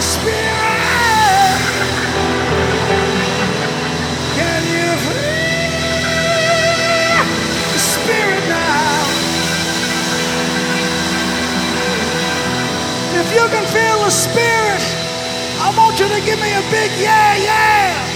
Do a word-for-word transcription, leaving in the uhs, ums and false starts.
Spirit? Can you feel the Spirit now? If you can feel the Spirit, I want you to give me a big yeah, yeah.